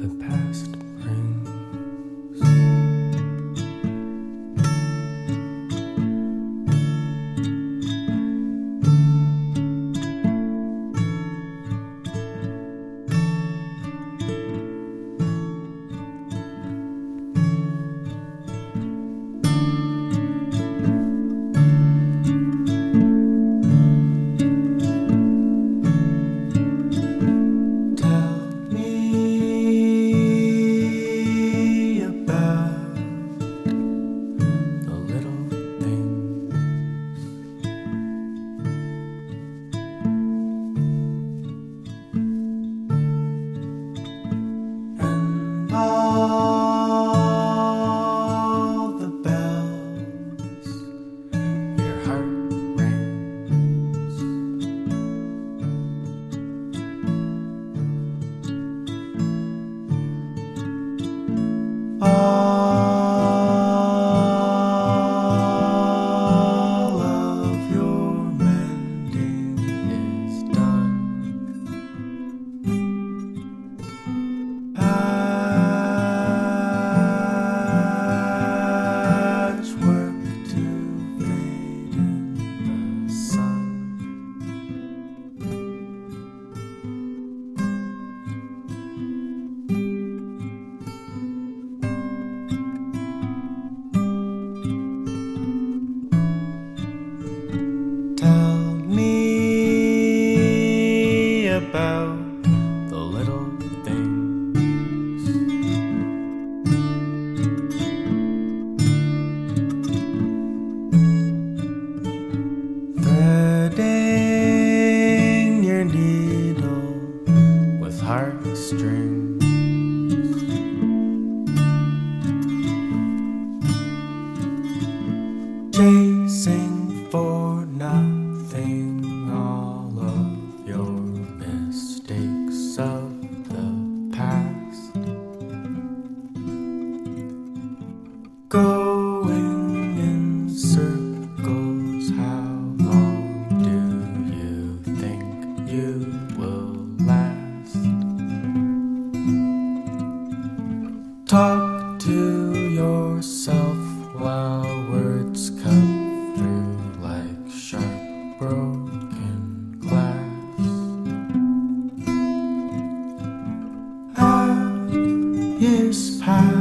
the past brings. All the bells your heart rings. All of your mending is done. Patchwork to fade in the sun. Tell me about the little things. Threading your needle with heartstrings. Chasing for nothing all of your mistakes of the past. Going in circles, how long do you think you will last? Talk to yourself while words cut through like sharp broken glass. As years pass,